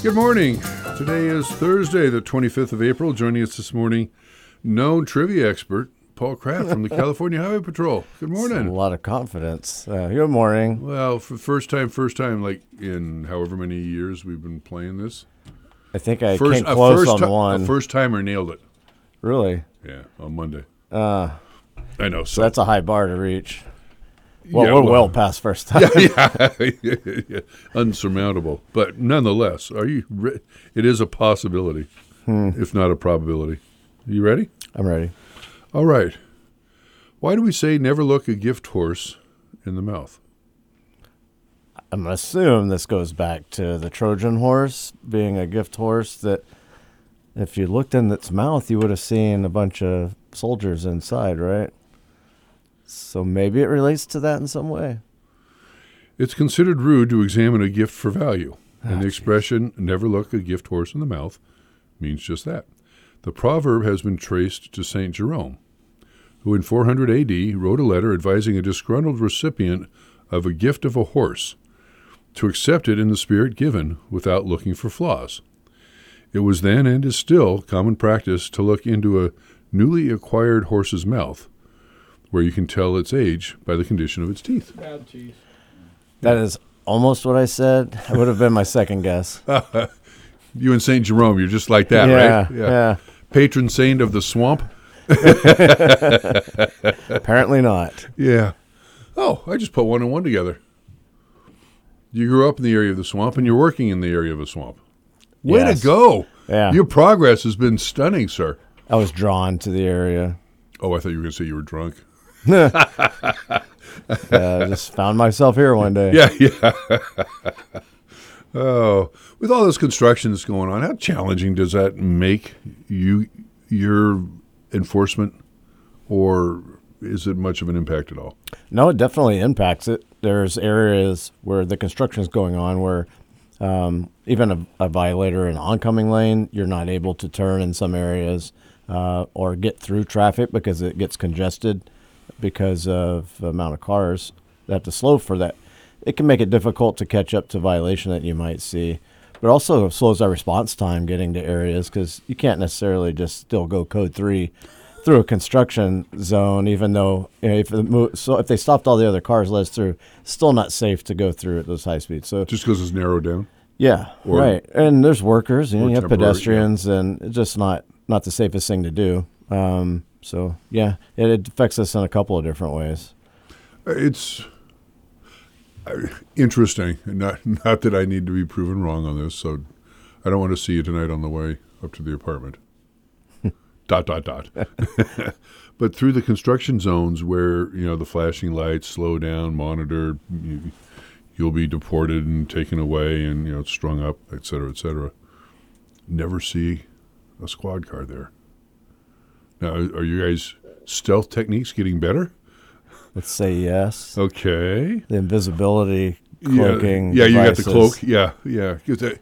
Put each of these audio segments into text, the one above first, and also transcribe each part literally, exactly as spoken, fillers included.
Good morning. Today is Thursday, the twenty-fifth of April. Joining us this morning, known trivia expert Paul Kraft from the California Highway Patrol. Good morning. That's a lot of confidence. Uh, good morning. Well, for first time, first time, like in however many years we've been playing this. I think I First, came close first on ti- one. A first timer nailed it. Really? Yeah, on Monday. Uh, I know. so that's a high bar to reach. Well, yeah, we're well, well past first time. yeah, yeah, yeah, unsurmountable. But nonetheless, are you? Re- it is a possibility, Hmm. if not a probability. You ready? I'm ready. All right. Why do we say never look a gift horse in the mouth? I'm going to assume this goes back to the Trojan horse being a gift horse that if you looked in its mouth, you would have seen a bunch of soldiers inside, right? So maybe it relates to that in some way. It's considered rude to examine a gift for value, and Oh, the expression never look a gift horse in the mouth means just that. The proverb has been traced to Saint Jerome, who in four hundred A D wrote a letter advising a disgruntled recipient of a gift of a horse to accept it in the spirit given without looking for flaws. It was then and is still common practice to look into a newly acquired horse's mouth, where you can tell its age by the condition of its teeth. Bad teeth. That is almost what I said. It would have been my second guess. You and Saint Jerome, you're just like that, yeah, right? Yeah. Patron saint of the swamp. Apparently not. Yeah. Oh, I just put one and one together. You grew up in the area of the swamp, and you're working in the area of a swamp. Way Yes. to go. Yeah. Your progress has been stunning, sir. I was drawn to the area. Oh, I thought you were going to say you were drunk. uh, just found myself here one day. Yeah, yeah. Oh, with all this construction that's going on, how challenging does that make you, your enforcement, or is it much of an impact at all? No, it definitely impacts it. There's areas where the construction is going on where um, even a, a violator in an oncoming lane, you're not able to turn in some areas uh, or get through traffic because it gets congested because of the amount of cars that have to slow for that. It can make it difficult to catch up to violation that you might see, but also slows our response time getting to areas because you can't necessarily just still go code three through a construction zone, even though you know, if the mo- so if they stopped all the other cars let us through, still not safe to go through at those high speeds. So Just because it's narrowed down? yeah, Or- right. And there's workers, you know, or you have temporary, pedestrians, and it's just not not the safest thing to do. Um, so yeah, it, it affects us in a couple of different ways. It's uh, interesting. Not not that I need to be proven wrong on this, so I don't want to see you tonight on the way up to the apartment. dot, dot, dot. But through the construction zones where, you know, the flashing lights slow down, monitor, you, you'll be deported and taken away and, you know, strung up, et cetera, et cetera. Never see a squad car there. Now, are you guys' stealth techniques getting better? Let's say yes. Okay. The invisibility cloaking. Yeah, yeah, you got the devices. cloak. Yeah, yeah. 'Cause that-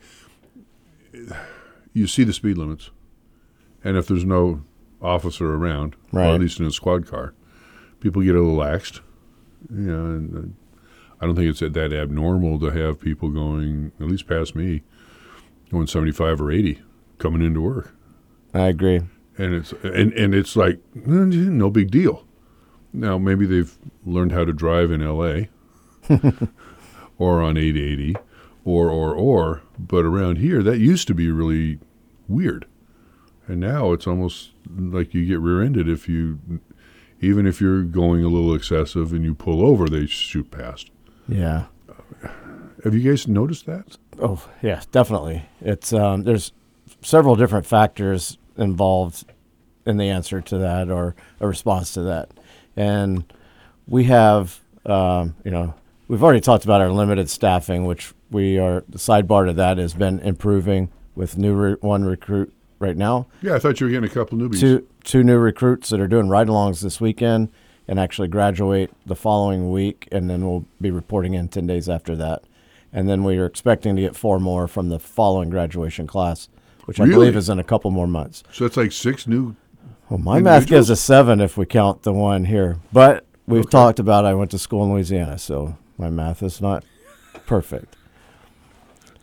you see the speed limits, and if there's no officer around, or Right. at least in a squad car, people get a little laxed. You know, and uh, I don't think it's that abnormal to have people going, at least past me, going seventy-five or eighty coming into work, I agree. and it's and and it's like eh, no big deal. Now maybe they've learned how to drive in L A or on eight eighty or or or but around here that used to be really weird, and now it's almost like you get rear-ended if you even if you're going a little excessive and you pull over, they shoot past. Yeah. Have you guys noticed that? Oh, yeah, definitely. It's um, there's several different factors involved in the answer to that or a response to that. And we have, um, you know, we've already talked about our limited staffing, which we are, the sidebar to that has been improving with new re- one recruit right now. Yeah, I thought you were getting a couple newbies. Two, two new recruits that are doing ride-alongs this weekend and actually graduate the following week, and then we'll be reporting in ten days after that. And then we are expecting to get four more from the following graduation class, which I Really? believe is in a couple more months. So it's like six new. Well, my math gives a seven if we count the one here. But we've Okay. talked about I went to school in Louisiana, so my math is not perfect.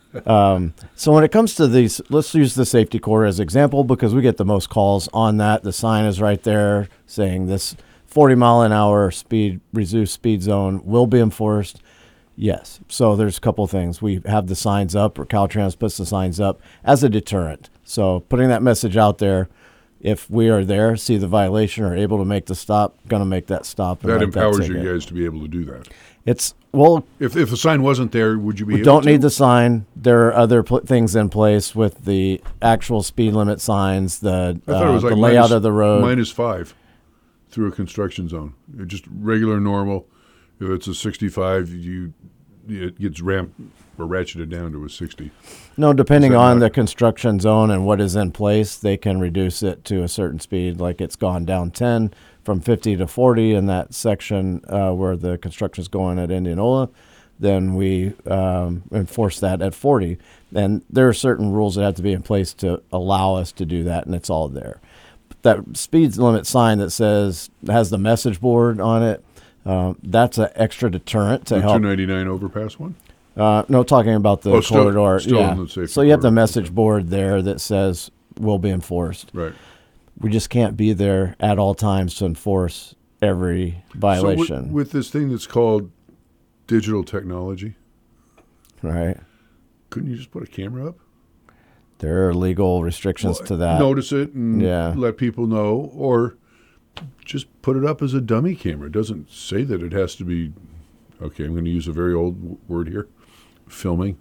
Um, so when it comes to these, let's use the safety core as example because we get the most calls on that. The sign is right there saying this forty mile an hour speed, reduced speed zone will be enforced. Yes. So there's a couple of things. We have the signs up, or Caltrans puts the signs up as a deterrent. So putting that message out there, if we are there, see the violation, or able to make the stop, going to make that stop. And That write empowers that you ticket. guys to be able to do that. It's, well, If if a sign wasn't there, would you be we able don't to? need the sign. There are other pl- things in place with the actual speed limit signs, the, I thought it uh, was like the layout minus- of the road. minus five through a construction zone. It just regular, normal. If it's a sixty-five, you it gets ramped or ratcheted down to a sixty. No, depending Is that on not- the construction zone and what is in place, they can reduce it to a certain speed. Like it's gone down ten from fifty to forty in that section uh, where the construction is going at Indianola. Then we um, enforce that at forty. And there are certain rules that have to be in place to allow us to do that, and it's all there. But that speed limit sign that says, has the message board on it, um, that's an extra deterrent to The help. two ninety-nine overpass one? Uh, no, talking about the Oh, still- corridor. still yeah. in the safety So you have the corridor. message board there that says will be enforced. Right. We just can't be there at all times to enforce every So violation. with, with this thing that's called digital technology, right. couldn't you just put a camera up? There are legal restrictions to that. Notice it and Yeah. let people know, or just put it up as a dummy camera. It doesn't say that it has to be, okay, I'm going to use a very old w- word here, filming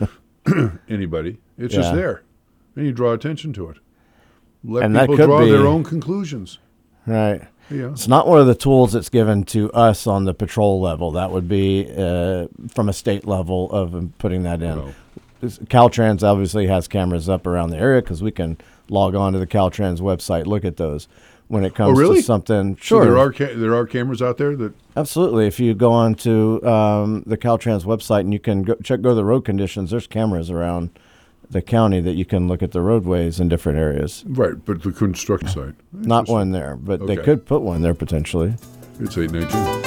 anybody. It's just Yeah. there. And you draw attention to it. Let And that people could draw be- their own conclusions. Right. Yeah. It's not one of the tools that's given to us on the patrol level. That would be uh, from a state level of um, putting that in. No. This- Caltrans obviously has cameras up around the area because we can log on to the Caltrans website, look at those. When it comes Oh, really? to something, So sure, there are ca- there are cameras out there that absolutely. If you go on to um, the Caltrans website and you can go, check go to the road conditions, there's cameras around the county that you can look at the roadways in different areas. right, but the construction site. Not one there, but they Okay. could put one there potentially. It's eight nineteen.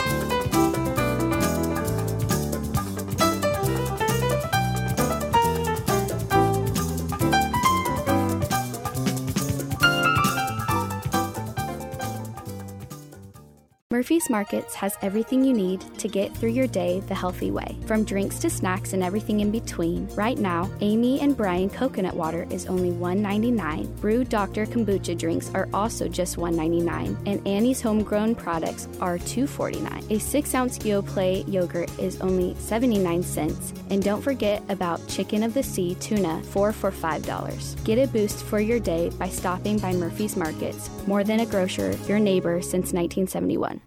Murphy's Markets has everything you need to get through your day the healthy way. From drinks to snacks and everything in between, right now, Amy and Brian coconut water is only one ninety-nine. Brewed Doctor kombucha drinks are also just one ninety-nine, and Annie's homegrown products are two forty-nine. A six ounce Yoplait yogurt is only seventy-nine cents, and don't forget about Chicken of the Sea tuna, four for five dollars. Get a boost for your day by stopping by Murphy's Markets. More than a grocer, your neighbor since nineteen seventy-one.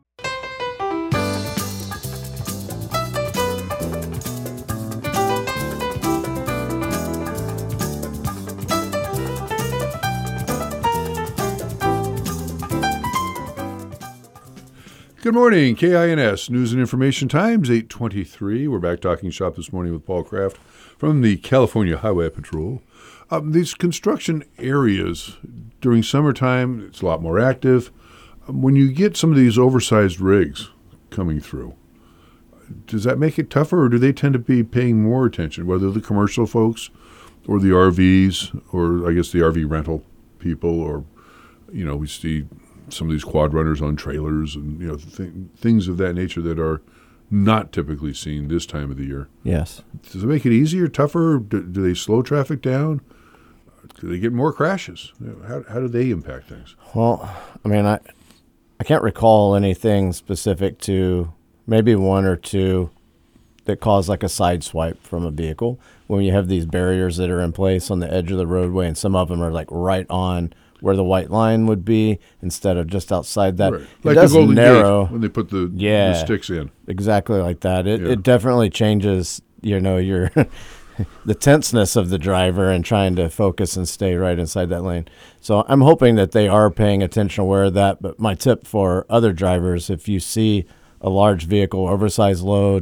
Good morning, K I N S News and Information Times, eight twenty-three. We're back talking shop this morning with Paul Kraft from the California Highway Patrol. Um, these construction areas during summertime, it's a lot more active. Um, when you get some of these oversized rigs coming through, does that make it tougher, or do they tend to be paying more attention, whether the commercial folks or the R Vs, or I guess the R V rental people, or, you know, we see some of these quad runners on trailers and, you know, th- things of that nature that are not typically seen this time of the year. Yes. Does it make it easier, tougher? Do, do they slow traffic down? Do they get more crashes? You know, how, how do they impact things? Well, I mean, I I can't recall anything specific to maybe one or two that cause like a side swipe from a vehicle when you have these barriers that are in place on the edge of the roadway, and some of them are like right on where the white line would be instead of just outside that. Right. It Like does the Golden narrow. Gate when they put the, Yeah. the sticks in. Exactly like that. It Yeah. it definitely changes, you know, your the tenseness of the driver and trying to focus and stay right inside that lane. So I'm hoping that they are paying attention, aware of that. But my tip for other drivers, if you see a large vehicle, oversized load,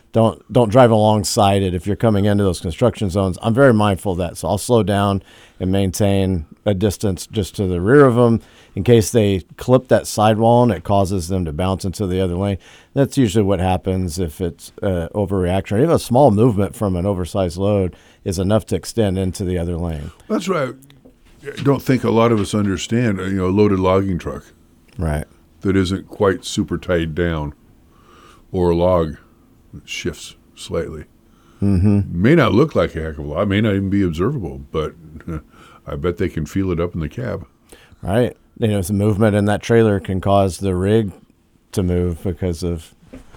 don't don't drive alongside it if you're coming into those construction zones. I'm very mindful of that, so I'll slow down and maintain a distance just to the rear of them in case they clip that sidewall and it causes them to bounce into the other lane. That's usually what happens if it's uh, overreaction. Or even a small movement from an oversized load is enough to extend into the other lane. That's right. I don't think a lot of us understand, you know, a loaded logging truck Right. that isn't quite super tied down, or a log that shifts slightly. Mm-hmm. May not look like a heck of a lot, may not even be observable, but uh, I bet they can feel it up in the cab. Right. You know, the movement in that trailer can cause the rig to move because of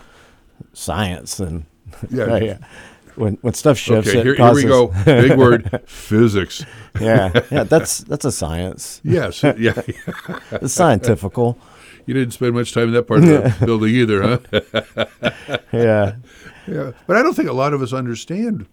science and Yeah. yeah. When when stuff shifts, Okay, it here, here causes, we go. Big word, physics. yeah, yeah, that's that's a science. Yes, yeah. It's scientifical. You didn't spend much time in that part of the building either, huh? Yeah. Yeah, but I don't think a lot of us understand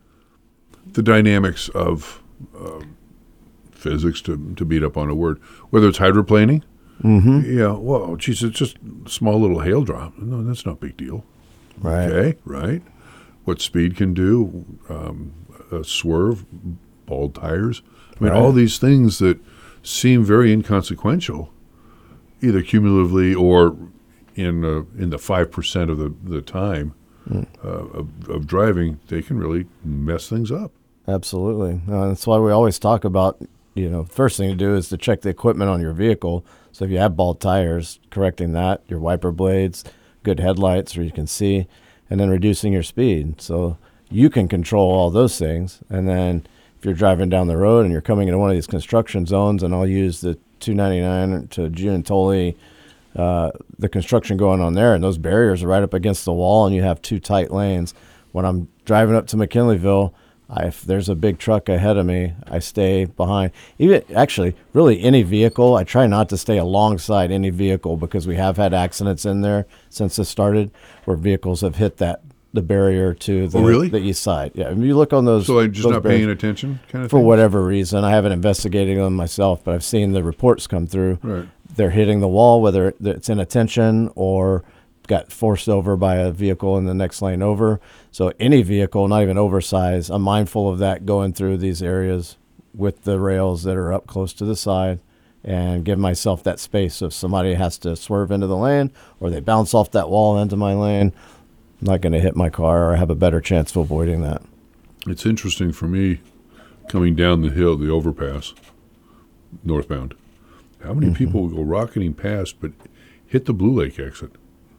the dynamics of uh, physics, to to beat up on a word, whether it's hydroplaning. Mm-hmm. Yeah, well, geez, it's just a small little hail drop. No, that's not a big deal. Right. Okay, right. What speed can do, um, a swerve, bald tires. I mean, Right. all these things that seem very inconsequential, either cumulatively or in uh, in the five percent of the the time Mm. uh, of, of driving, they can really mess things up. Absolutely. Uh, that's why we always talk about, you know, first thing to do is to check the equipment on your vehicle. So if you have bald tires, correcting that, your wiper blades, good headlights where you can see, and then reducing your speed. So you can control all those things. And then if you're driving down the road and you're coming into one of these construction zones, and I'll use the two ninety-nine to Giuntoli, uh, the construction going on there, and those barriers are right up against the wall, and you have two tight lanes. When I'm driving up to McKinleyville, I, if there's a big truck ahead of me, I stay behind. Even actually, really any vehicle, I try not to stay alongside any vehicle because we have had accidents in there since this started where vehicles have hit that the barrier to the, Oh, really? the east side. Yeah, if you look on those, So I'm just those not barriers- paying attention, kind of for thing? whatever reason. I haven't investigated them myself, but I've seen the reports come through. Right. They're hitting the wall, whether it's in a tension or got forced over by a vehicle in the next lane over. So any vehicle, not even oversized, I'm mindful of that going through these areas with the rails that are up close to the side and give myself that space. If somebody has to swerve into the lane or they bounce off that wall into my lane, I'm not going to hit my car or have a better chance of avoiding that. It's interesting for me coming down the hill, the overpass, northbound. How many Mm-hmm. people go rocketing past but hit the Blue Lake exit?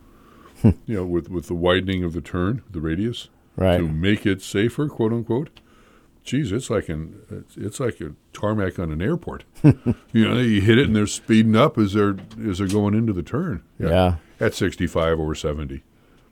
You know, with, with the widening of the turn, the radius, Right. to make it safer, quote unquote. Geez, it's like an it's, it's like a tarmac on an airport. You know, you hit it and they're speeding up as they're as they're going into the turn. Yeah. At sixty-five over seventy.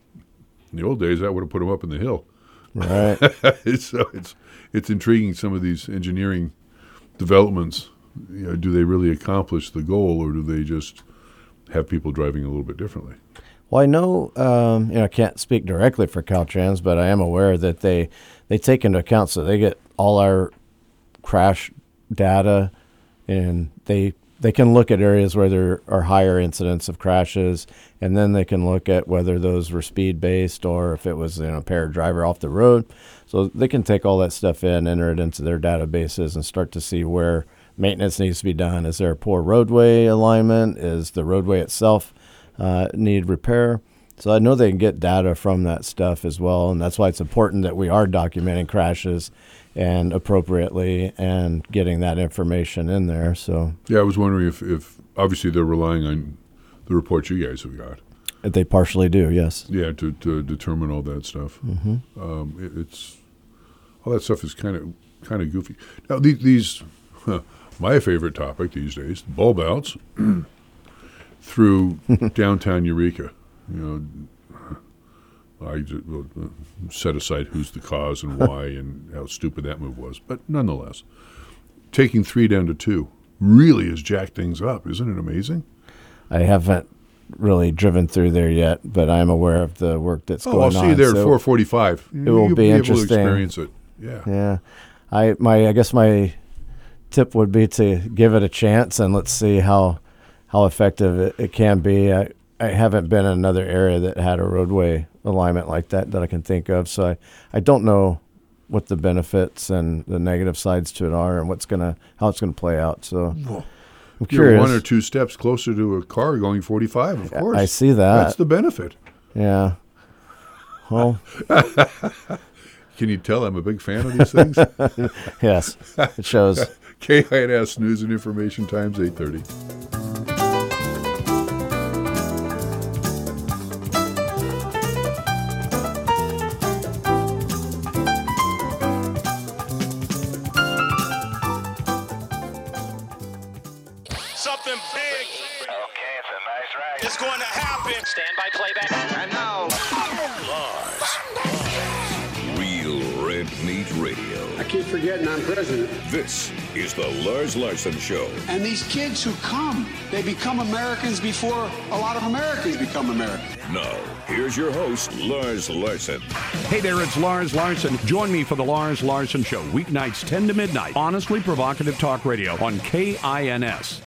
In the old days, that would have put them up in the hill. Right. So it's it's intriguing, some of these engineering developments. You know, do they really accomplish the goal, or do they just have people driving a little bit differently? Well, I know, um, you know, I can't speak directly for Caltrans, but I am aware that they, they take into account, so they get all our crash data, and they they can look at areas where there are higher incidents of crashes, and then they can look at whether those were speed-based or if it was, you know, a paired driver off the road. So they can take all that stuff in, enter it into their databases, and start to see where maintenance needs to be done. Is there a poor roadway alignment? Is the roadway itself uh, need repair? So I know they can get data from that stuff as well, and that's why it's important that we are documenting crashes and appropriately and getting that information in there. So Yeah, I was wondering if, if obviously they're relying on the reports you guys have got. they partially do, yes. Yeah, to, to determine all that stuff. Mm-hmm. Um, it, it's all that stuff is kind of kind of goofy. Now these, these huh, my favorite topic these days, bulb outs through downtown Eureka. You know, I just, well, uh, set aside who's the cause and why and how stupid that move was, but nonetheless, taking three down to two really has jacked things up. Isn't it amazing? I haven't really driven through there yet, but I'm aware of the work that's Oh, going I'll see on. you there so- at four forty-five. it will You'll be able interesting. to experience it. Yeah. Yeah, I my I guess my tip would be to give it a chance and let's see how how effective it, it can be. I, I haven't been in another area that had a roadway alignment like that that I can think of. So I, I don't know what the benefits and the negative sides to it are, and what's gonna how it's gonna play out. So Well, I'm you're curious. one or two steps closer to a car going forty-five, of course. I see that. That's the benefit. Yeah. Well, Can you tell I'm a big fan of these things? yes, it shows. K I N S News and Information Times, eight thirty. Something big. Okay, it's a nice ride. It's going to happen. Stand by playback. And now, Real Red Meat Radio. I keep forgetting I'm president. This is the Lars Larson Show. And these kids who come, they become Americans before a lot of Americans become Americans. Now, here's your host, Lars Larson. Hey there, it's Lars Larson. Join me for the Lars Larson Show, weeknights ten to midnight. Honestly provocative talk radio on K I N S.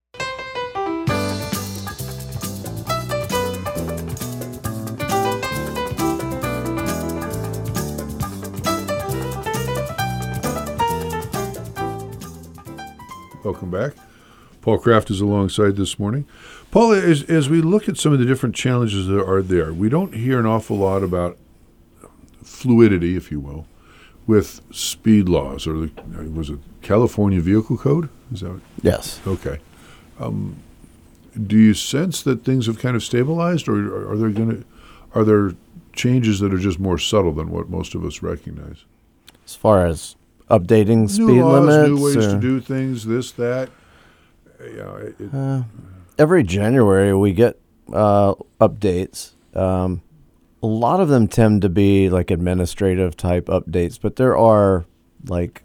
Welcome back. Paul Kraft is alongside this morning. Paul, as, as we look at some of the different challenges that are there, we don't hear an awful lot about fluidity, if you will, with speed laws, or the, was it California Vehicle Code? Is that Yes. okay? Um, do you sense that things have kind of stabilized, or are there going to are there changes that are just more subtle than what most of us recognize? As far as updating speed New laws, limits, new ways or- to do things, this, that. Yeah, it, it, Uh, every January we get uh, updates. Um, a lot of them tend to be like administrative type updates, but there are like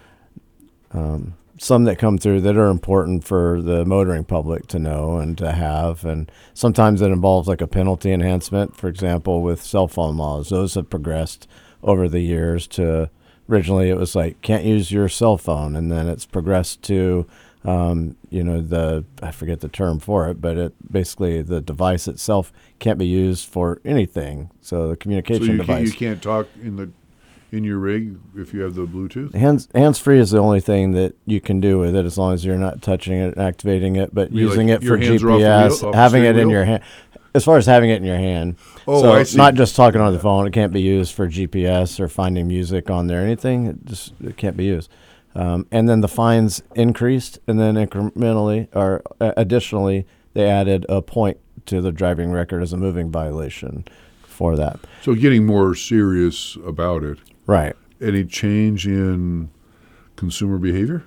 um, some that come through that are important for the motoring public to know and to have. And sometimes it involves like a penalty enhancement, for example, with cell phone laws. Those have progressed over the years to originally it was like can't use your cell phone, and then it's progressed to Um, you know, the, I forget the term for it, but it basically the device itself can't be used for anything. So the so communication you, device. can't, you can't talk in the in your rig if you have the Bluetooth? Hands hands free is the only thing that you can do with it as long as you're not touching it, activating it, but You, using like, it for your hands are off G P the wheel- S, off the having it steering in wheel? your hand. As far as having it in your hand. Oh, so I see. not just talking on the phone. It can't be used for G P S or finding music on there. Anything, it just it can't be used. Um, and then the fines increased, and then incrementally or uh, additionally, they added a point to the driving record as a moving violation for that. So getting more serious about it. Right. Any change in consumer behavior?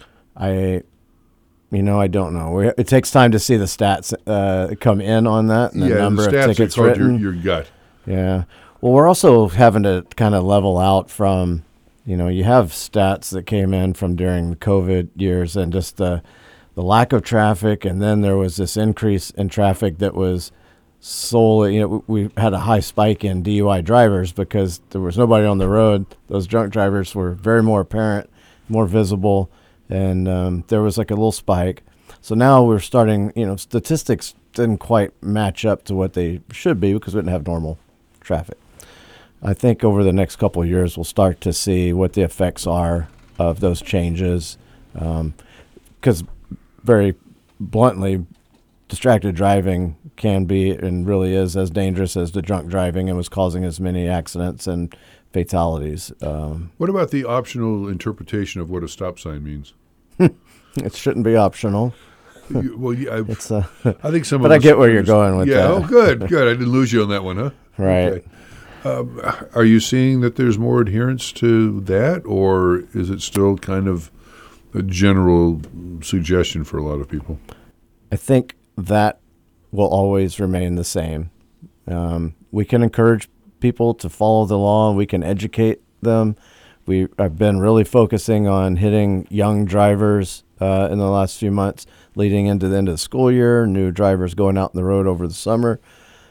I, you know, I don't know. We, it takes time to see the stats uh, come in on that and the yeah, number the of stats tickets are called your, written. your gut. Yeah. Well, we're also having to kind of level out from, you know, you have stats that came in from during the COVID years and just the the lack of traffic, and then there was this increase in traffic that was solely, you know, we, we had a high spike in D U I drivers because there was nobody on the road. Those drunk drivers were very more apparent, more visible, and um, there was like a little spike. So now we're starting, you know, statistics didn't quite match up to what they should be because we didn't have normal traffic. I think over the next couple of years, we'll start to see what the effects are of those changes. Because very bluntly, distracted driving can be and really is as dangerous as the drunk driving and was causing as many accidents and fatalities. Um, What about the optional interpretation of what a stop sign means? it shouldn't be optional. You, well, yeah, I, It's uh, I think some but of I us get where you're understand- going with yeah, that. oh, good, good. I didn't lose you on that one, huh? Right. Okay. Um, are you seeing that there's more adherence to that, or is it still kind of a general suggestion for a lot of people? I think that will always remain the same. Um, we can encourage people to follow the law. We can educate them. We have been really focusing on hitting young drivers uh, in the last few months, leading into the end of the school year, new drivers going out on the road over the summer.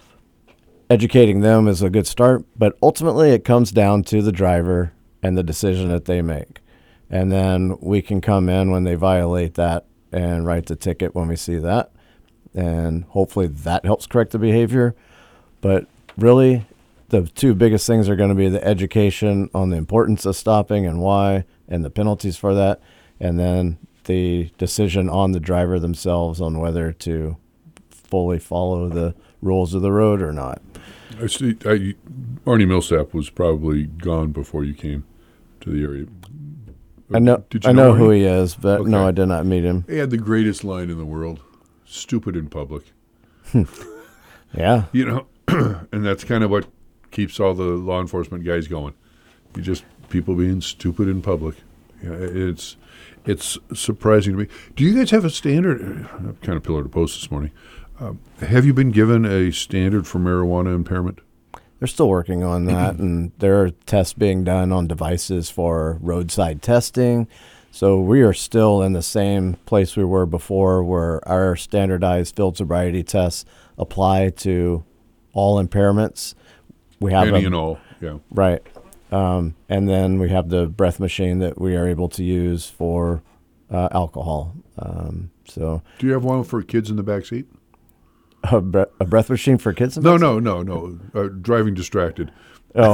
Educating them is a good start, but ultimately it comes down to the driver and the decision that they make. And then we can come in when they violate that and write the ticket when we see that. And hopefully that helps correct the behavior. But really, the two biggest things are going to be the education on the importance of stopping and why, and the penalties for that, and then the decision on the driver themselves on whether to fully follow the rules of the road or not. I see. I, Arnie Millsap was probably gone before you came to the area. I know. Did you I know, Arnie? who he is, but Okay. no, I did not meet him. He had the greatest line in the world: "Stupid in public." Yeah. You know, and that's kind of what keeps all the law enforcement guys going. You just people being stupid in public. Yeah, it's it's surprising to me. Do you guys have a standard? I'm kind of pillar to post this morning. Um, have you been given a standard for marijuana impairment? They're still working on that, and there are tests being done on devices for roadside testing. So we are still in the same place we were before, where our standardized field sobriety tests apply to all impairments. We have Any a, and all, yeah. right, um, and then we have the breath machine that we are able to use for uh, alcohol. Um, so Do you have one for kids in the back seat? a, bre- a breath machine for kids? in No, back no, no, no. Uh, driving distracted. Oh,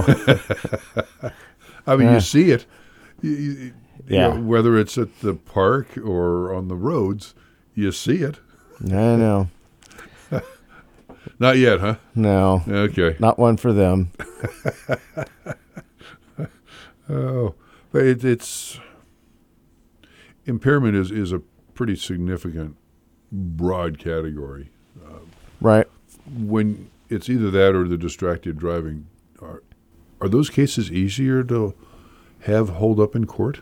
I mean, Eh. you see it. You, you, you Yeah. know, whether it's at the park or on the roads, you see it. I know. Not yet, huh? No, Okay. not one for them. Oh, but it, it's impairment is, is a pretty significant, broad category. Right. When it's either that or the distracted driving, are are those cases easier to have hold up in court?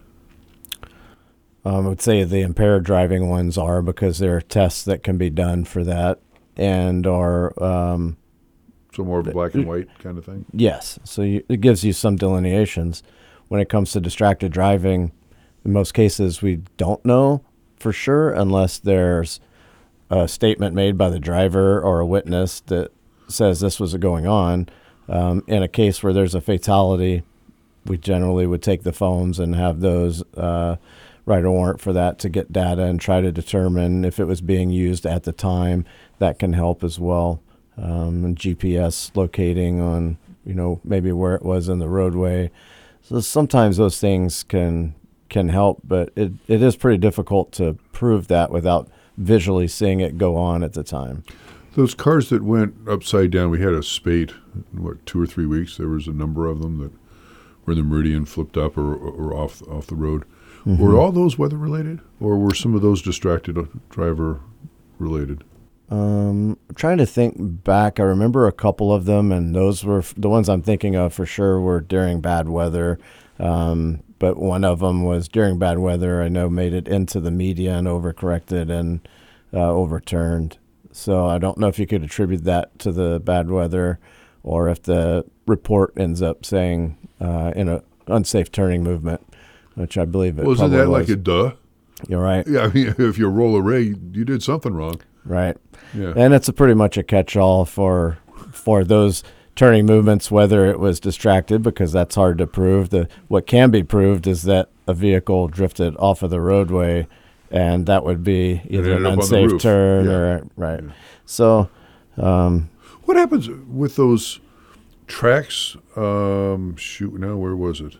Um, I would say the impaired driving ones are, because there are tests that can be done for that, and are um, So more of a black and white kind of thing. yes. So you, it gives you some delineations. When it comes to distracted driving, in most cases we don't know for sure unless there's a statement made by the driver or a witness that says this was going on. Um, in a case where there's a fatality, we generally would take the phones and have those uh, write a warrant for that to get data and try to determine if it was being used at the time. That can help as well. Um, and G P S locating on, you know, maybe where it was in the roadway. So sometimes those things can can help, but it, it is pretty difficult to prove that without visually seeing it go on at the time. Those cars that went upside down, we had a spate, what, two or three weeks. There was a number of them that where the meridian flipped up or, or off off the road. Mm-hmm. Were all those weather related, or were some of those distracted driver related? Um, I'm trying to think back. I remember a couple of them, and those were the ones I'm thinking of for sure were during bad weather. Um, but one of them was during bad weather. I know made it into the media and overcorrected and uh, overturned. So I don't know if you could attribute that to the bad weather, or if the report ends up saying uh, in a unsafe turning movement, which I believe it Wasn't probably that was. like a duh? You're right. Yeah, I mean, if you roll a rig, you did something wrong. Right. Yeah. And it's a pretty much a catch-all for for those turning movements, whether it was distracted, because that's hard to prove. The what can be proved is that a vehicle drifted off of the roadway, and that would be either ended an up on the unsafe roof. turn Yeah. or right. So, um, What happens with those tracks? Um, shoot, now where was it?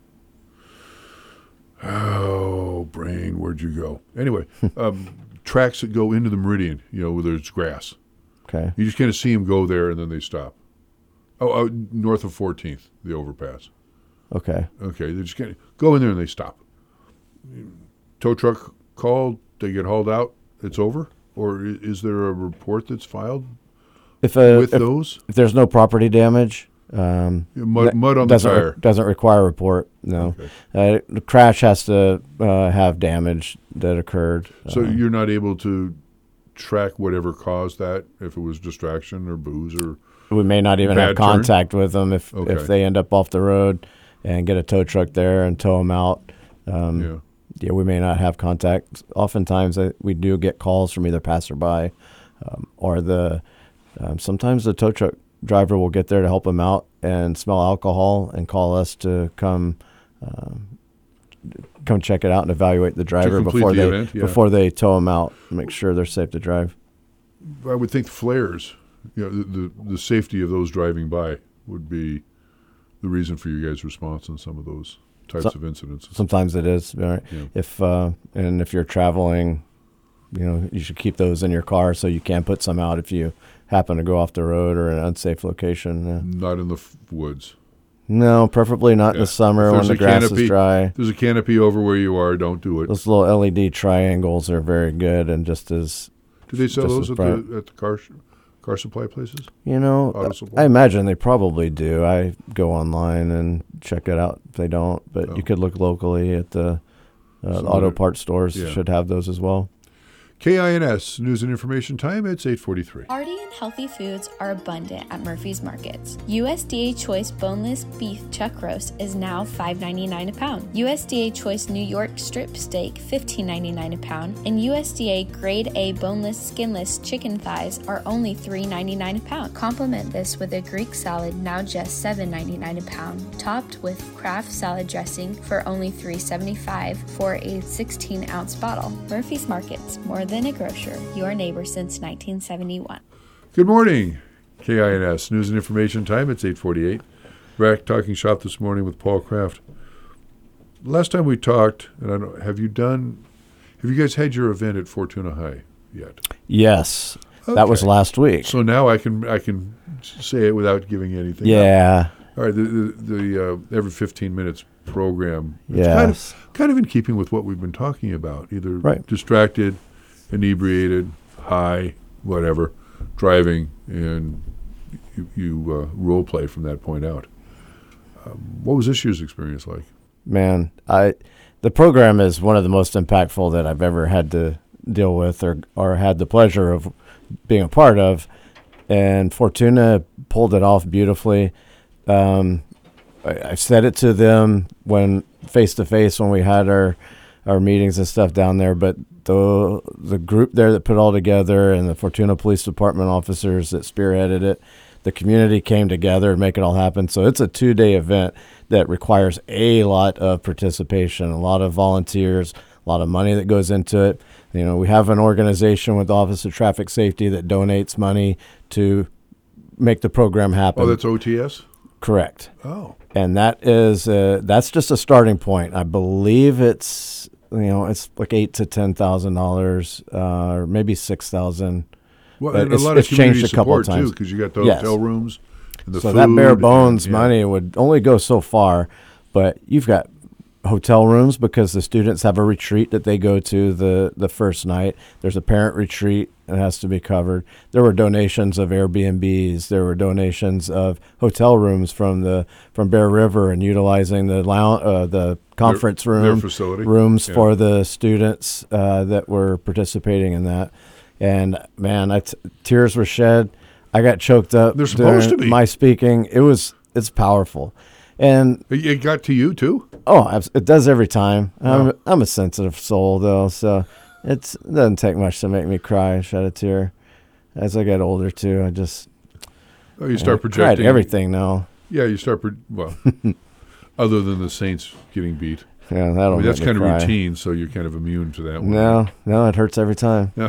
Oh, brain, where'd you go? Anyway, um, tracks that go into the meridian, you know, where there's grass. okay. You just kind of see them go there and then they stop. Oh, uh, north of fourteenth, the overpass. Okay. Okay, they just kind of go in there and they stop. Tow truck called, they get hauled out, it's over? Or i- is there a report that's filed If a with if, those? if there's no property damage, um, Mud, that mud on the doesn't re- tire. doesn't require a report. No, uh, the crash has to uh, have damage that occurred. So Uh, you're not able to track whatever caused that, if it was distraction or booze or we may not even have bad turn? contact with them if Okay. if they end up off the road and get a tow truck there and tow them out. Um, yeah. yeah, we may not have contact. Oftentimes, uh, we do get calls from either passerby um, or the. Um, sometimes the tow truck driver will get there to help them out and smell alcohol and call us to come um, come check it out and evaluate the driver complete before the they event, yeah. before they tow them out, make sure they're safe to drive. I would think flares, you know, the, the, the safety of those driving by would be the reason for your guys' response on some of those types So- of incidents. Sometimes it is. Right? Yeah. If uh, and if you're traveling, you know, you should keep those in your car so you can put some out if you happen to go off the road or an unsafe location. Yeah. Not in the f- woods. No, preferably not in Yeah. the summer If when there's the a grass canopy- is dry. There's a canopy over where you are. Don't do it. Those little L E D triangles are very good and just as Do they sell just those as at bright. the at the car sh- car supply places? You know, Auto supply? I imagine they probably do. I go online and check it out if they don't, but Oh. you could look locally at the, uh, So the auto they're- parts stores yeah. should have those as well. K I N S News and Information Time. It's eight forty-three. Hearty and healthy foods are abundant at Murphy's Markets. U S D A Choice Boneless Beef Chuck Roast is now five ninety-nine a pound. U S D A Choice New York Strip Steak fifteen ninety-nine a pound, and U S D A Grade A Boneless Skinless Chicken Thighs are only three ninety-nine a pound. Complement this with a Greek salad now just seven ninety-nine a pound, topped with Kraft salad dressing for only three seventy-five for a sixteen ounce bottle. Murphy's Markets, more than a grocer, your neighbor since nineteen seventy-one. Good morning, K I N S News and Information Time. It's eight forty-eight. Back talking shop this morning with Paul Kraft. Last time we talked, and I don't, have you done? Have you guys had your event at Fortuna High yet? Yes, that was Okay. last week. So now I can I can say it without giving anything up. Yeah, All right. The the, the uh, every fifteen minutes program. It's kind yes. of kind of in keeping with what we've been talking about. Either Right. distracted, inebriated, high, whatever, driving, and you, you uh, role play from that point out. Um, what was this year's experience like? Man, I the program is one of the most impactful that I've ever had to deal with or or had the pleasure of being a part of, and Fortuna pulled it off beautifully. Um, I, I said it to them when face to face when we had our our meetings and stuff down there, but the the group there that put it all together and the Fortuna Police Department officers that spearheaded it, the community came together to make it all happen. So it's a two-day event that requires a lot of participation, a lot of volunteers, a lot of money that goes into it. You know, we have an organization with the Office of Traffic Safety that donates money to make the program happen. Oh, that's O T S? Correct. Oh. And that is uh, that's just a starting point. I believe it's you know it's like eight to ten thousand dollars, uh, or maybe six thousand. Well, But and a it's- lot of it's changed community a couple support, of times. too, because you got the Yes. hotel rooms and the So food. that bare and- bones yeah. money would only go so far, but you've got hotel rooms because the students have a retreat that they go to the, the first night. There's a parent retreat that has to be covered. There were donations of Airbnbs. There were donations of hotel rooms from the from Bear River and utilizing the lounge, uh, the conference Their- room their facility. rooms Yeah. for the students uh, that were participating in that. And man, I t- tears were shed. I got choked up. They're supposed during to be. my speaking. It was it's powerful, and It it got to you, too? oh, abs- it does every time. I'm Wow. I'm a sensitive soul though, so it's, it doesn't take much to make me cry and shed a tear. As I get older too, I just Oh, you start I cried projecting. everything now. Yeah, you start, pro- well, other than the Saints getting beat. Yeah, I that'll mean, that's make me kind of cry. routine, so you're kind of immune to that one. No, no, it hurts every time. No.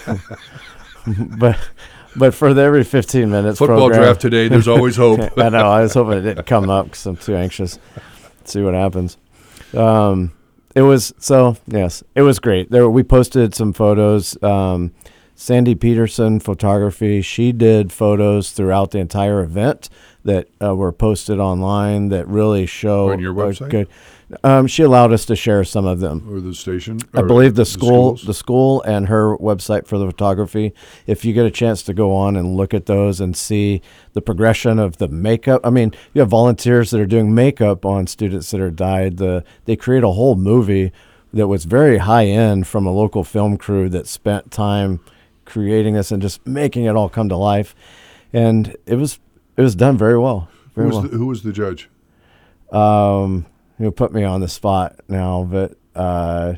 but but for the every fifteen minutes Football program, draft today, there's always hope. I know. I was hoping it didn't come up because I'm too anxious to see what happens. Um, it was so yes, it was great. There we posted some photos. Um, Sandy Peterson Photography. She did photos throughout the entire event that uh, were posted online that really show On your a website? good. Um, she allowed us to share some of them. Or the station? I or believe the school, schools? the school, and her website for the photography. If you get a chance to go on and look at those and see the progression of the makeup, I mean, you have volunteers that are doing makeup on students that are died. The they create a whole movie that was very high end from a local film crew that spent time creating this and just making it all come to life, and it was it was done very well. Who Very was, well. the, who was the judge? Um, you put me on the spot now, but uh,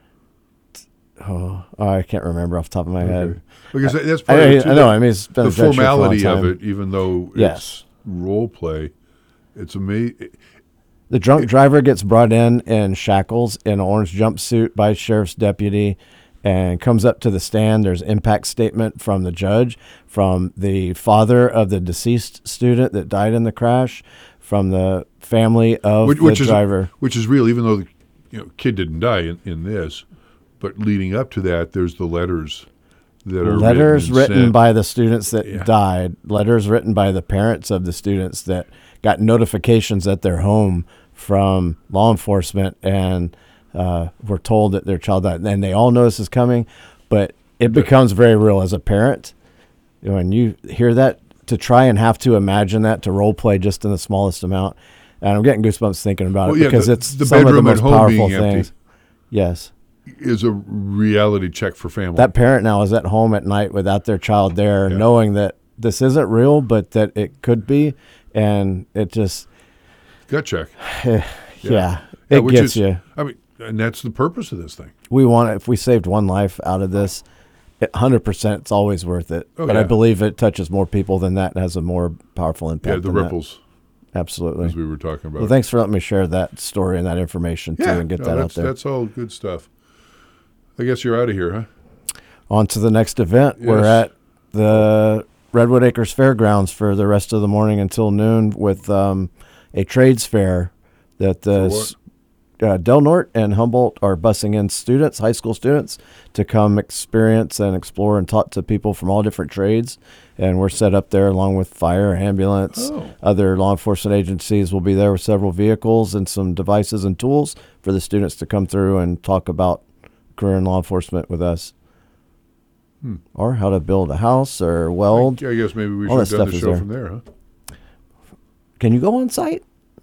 oh, oh, I can't remember off the top of my head. Okay. Because that- that's I, part I, of it, too, I know. the- I mean, it's been the a venture for a long formality of time. it, even though Yes. it's role play, it's amazing. The drunk driver gets brought in in shackles in an orange jumpsuit by sheriff's deputy, and comes up to the stand. There's impact statement from the judge, from the father of the deceased student that died in the crash, from the family of which, the which driver. Is, which is real, even though the you know, kid didn't die in, in this. But leading up to that, there's the letters that are letters written, written sent. by the students that Yeah. died, letters written by the parents of the students that got notifications at their home from law enforcement and uh, were told that their child died. And they all know this is coming, but it becomes very real as a parent. When you hear that, to try and have to imagine that, to role play just in the smallest amount. And I'm getting goosebumps thinking about Well, it yeah, because the- it's the some of the bedroom at most home powerful being empty. things. Yes. Is a reality check for family. That parent now is at home at night without their child there, Yeah. knowing that this isn't real, but that it could be. And it just, Gut check. yeah, Yeah, it which gets is- you. I mean, and that's the purpose of this thing. We want, if we saved one life out of this, it, one hundred percent it's always worth it. Oh, but I yeah. believe it touches more people than that and has a more powerful impact. Yeah, the than that. ripples, Absolutely. as we were talking about. Well, thanks for letting me share that story and that information too, yeah, and get no, that out that's, there. That's all good stuff. I guess you're out of here, huh? On to the next event. We're Yes. at the Redwood Acres Fairgrounds for the rest of the morning until noon with um, a trades fair that the For what? uh, Del Norte and Humboldt are busing in students, high school students, to come experience and explore and talk to people from all different trades. And we're set up there along with fire, ambulance, Oh. other law enforcement agencies will be there with several vehicles and some devices and tools for the students to come through and talk about career in law enforcement with us. Hmm. Or how to build a house or weld. I, I guess maybe we All should that have done stuff the is show there. from there, huh? Can you go on site?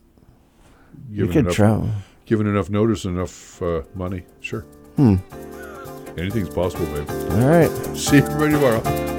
Given you could enough, try. Given enough notice, enough uh, money, sure. Hmm. Anything's possible, babe. All right. See everybody tomorrow.